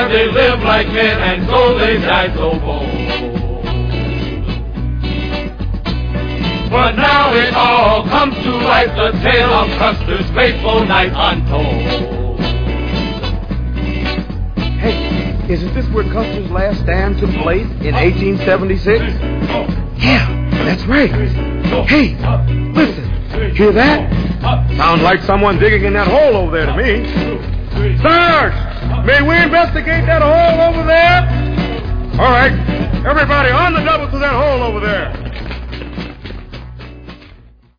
they lived like men, and so they died so bold. But now it all comes to light, the tale of Custer's fateful night untold. Hey, isn't this where Custer's last stand took place in 1876? Yeah, that's right. Hey, listen, hear that? Sounds like someone digging in that hole over there to me. Sarge, may we investigate that hole over there? All right, everybody on the double to that hole over there.